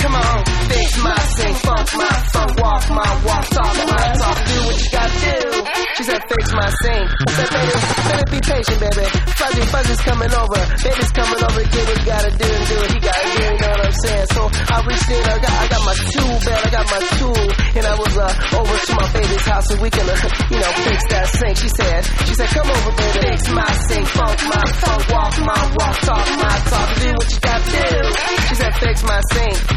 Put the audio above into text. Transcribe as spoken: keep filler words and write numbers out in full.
come on, fix my sink, funk my funk, walk my walk, talk my talk, do what you gotta do. She said, fix my sink. I said, baby, baby, be patient, baby. Fuzzy, Fuzzy's coming over. Baby's coming over to get what he gotta do and do what he gotta do, you know what I'm saying? So I reached in, I got, I got my tool belt, I got my tool, and I was uh, over to my baby's house so we can, uh, you know, fix that sink. She said, she said, come over, baby, fix my sink, funk my funk, walk my walk, talk my talk, do what you gotta do. She said, fix my sink.